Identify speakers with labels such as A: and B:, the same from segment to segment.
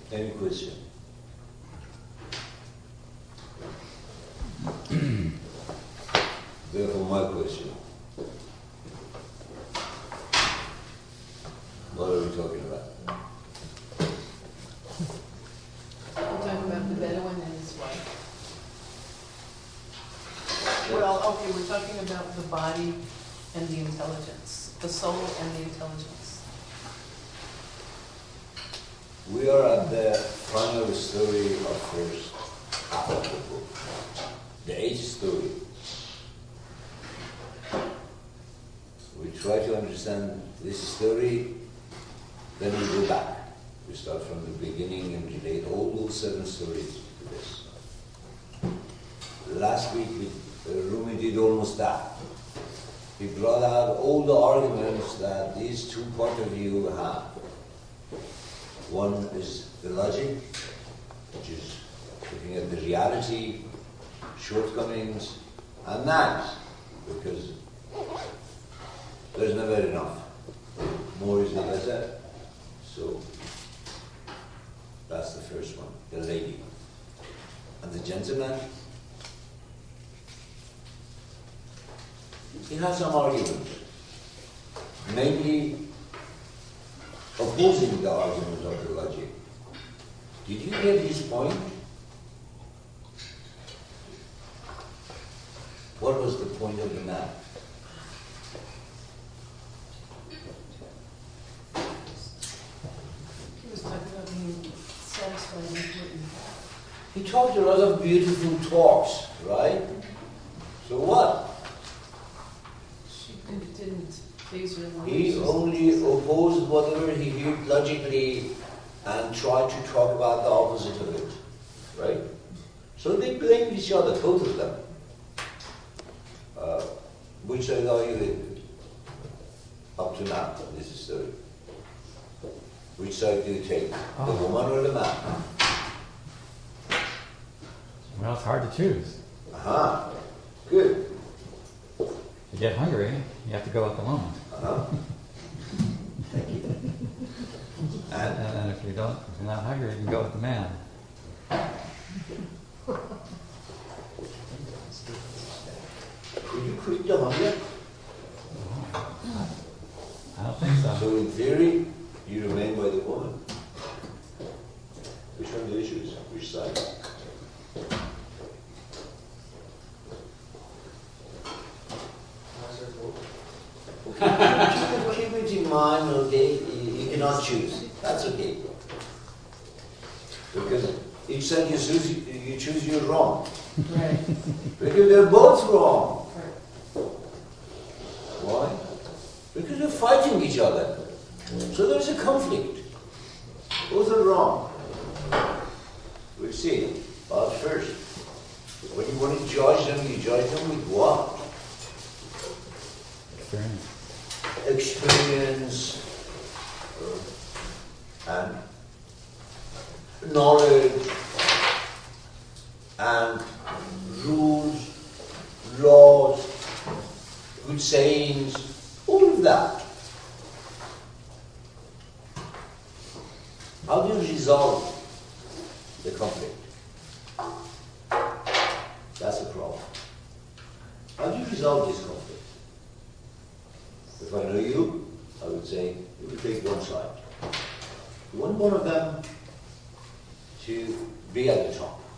A: Any question? Therefore, my question. What are we talking about?
B: We're talking about the Bedouin and his wife.
A: Yes.
B: Well, okay, we're talking about the body and the intelligence, the soul and the intelligence.
A: We are at the final story of first half of the book, the age story. We try to understand this story, then we go back. We start from the beginning and relate all those 7 stories to this. Last week, Rumi did almost that. He brought out all the arguments that these 2 point of view have. One is the logic, which is looking at the reality, shortcomings, and that, because there's never enough. More is the better. So that's the first one, the lady. And the gentleman, he has some arguments, mainly opposing the argument of the logic. Did you get his point? What was the point of the man?
B: He was talking about being satisfied with what you have.
A: He talked a lot of beautiful talks, right? So what?
B: She didn't phase her.
A: He only opposed whatever he heard logically and tried to talk about the opposite of it, right? So they blamed each other, both of them. Which side are you in? Up to now, this is story. Which side do you take? The woman or the man?
C: Well, it's hard to choose.
A: Aha, good.
C: If you get hungry, you have to go with the woman.
A: Thank you. And
C: And if you're not hungry, you can go with the man.
A: could you quit the hunger?
C: I don't think so.
A: So in theory, you remain by the woman. Which one do you choose? Which side? Keep it in mind, okay? You cannot choose. That's okay. Because each time you choose, you're wrong.
B: Right.
A: Because they're both wrong.
B: Right.
A: Why? Because they're fighting each other. So there's a conflict. Both are wrong. We'll see. But first, when you want to judge them, you judge them with what? Experience and knowledge and rules, laws, good sayings, all of that. How do you resolve the conflict? That's the problem. How do you resolve this conflict? If I know you, I would say, you would take one side. You want one of them to be at the top.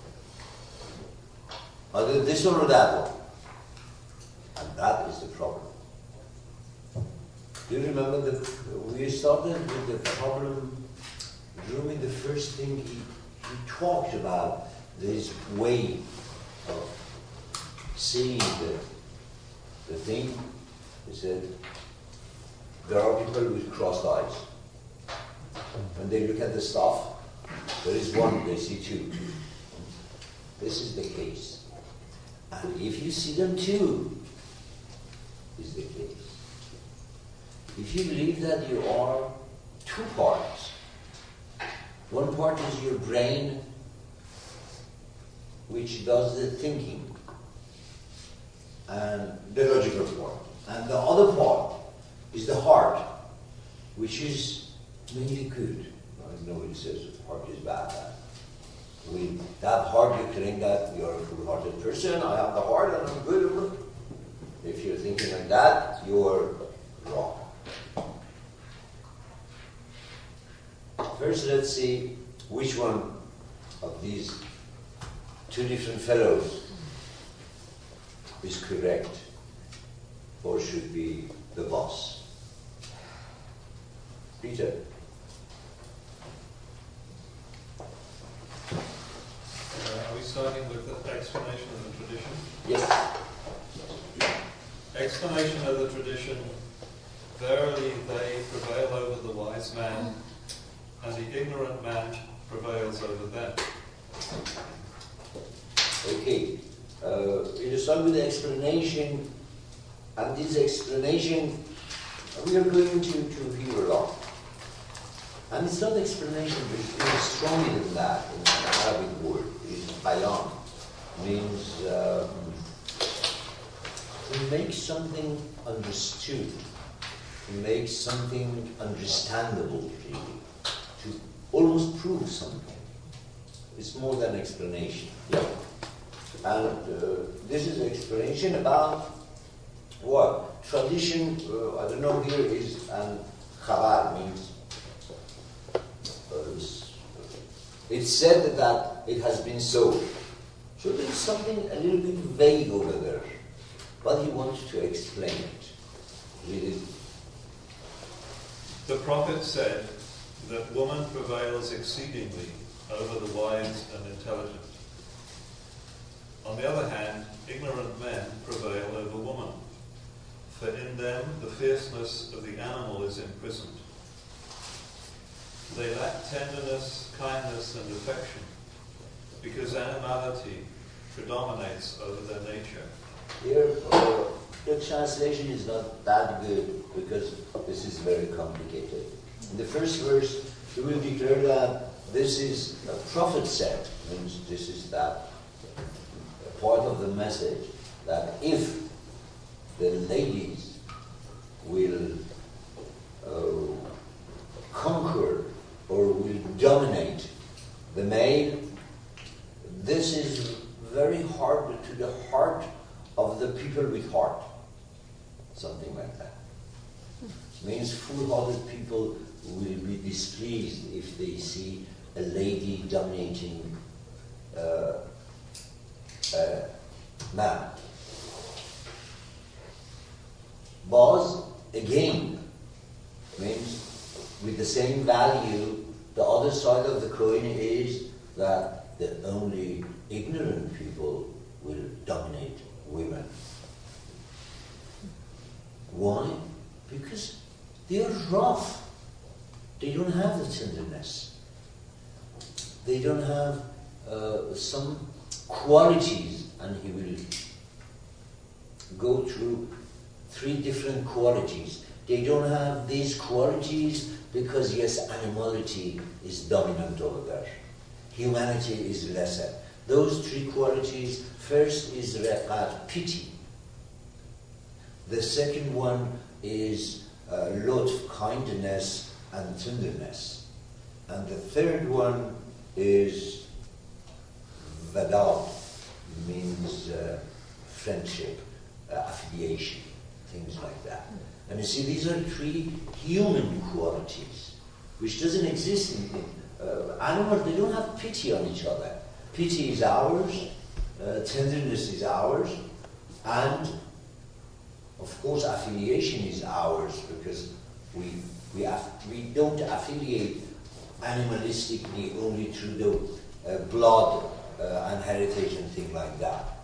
A: Either this one or that one. And that is the problem. Do you remember we started with the problem, Rumi, the first thing he talked about this way of seeing the thing. He said, there are people with crossed eyes. When they look at the stuff, there is one, they see two. This is the case. And if you see them two, is the case. If you believe that you are 2 parts, one part is your brain, which does the thinking, and the logical part. And the other part is the heart, which is mainly good. Right? nobody says heart is bad. With that heart, you claim that you're a full-hearted person. I have the heart and I'm good. If you're thinking like that, you're wrong. First, let's see which one of these two different fellows is correct or should be the boss. Peter.
D: Are we starting with the explanation of the tradition?
A: Yes.
D: Explanation of the tradition. Verily they prevail over the wise man, and the ignorant man prevails over them.
A: Okay. We'll start with the explanation, and this explanation we are going to hear a lot. And it's not explanation, but it's stronger than that in the Arabic word. It's bayan. Means to make something understood, to make something understandable, really, to almost prove something. It's more than explanation. Yeah. And this is an explanation about what? Tradition, I don't know, here is, and khabar means, it's said that it has been so. So there's something a little bit vague over there, but he wants to explain it. Really.
D: The prophet said that woman prevails exceedingly over the wise and intelligent. On the other hand, ignorant men prevail over woman, for in them the fierceness of the animal is imprisoned. They lack tenderness, kindness, and affection, because animality predominates over their nature.
A: Here, the translation is not that good because this is very complicated. In the first verse, he will declare that this is a prophet said, means this is that part of the message, that if the ladies will conquer or will dominate the male, this is very hard to the heart of the people with heart. Something like that. Means full-hearted people will be displeased if they see a lady dominating a man. Baz, again, means with the same value, the other side of the coin is that the only ignorant people will dominate women. Why? Because they are rough. They don't have the tenderness. They don't have some qualities, and he will go through 3 different qualities. They don't have these qualities because, yes, animality is dominant over there. Humanity is lesser. Those 3 qualities, first is raqat, pity. The second one is lutf, kindness and tenderness. And the third one is vadad, means friendship, affiliation, things like that. And you see, these are 3 human qualities, which doesn't exist in animals. They don't have pity on each other. Pity is ours, tenderness is ours, and of course affiliation is ours, because we don't affiliate animalistically only through the blood and heritage and things like that.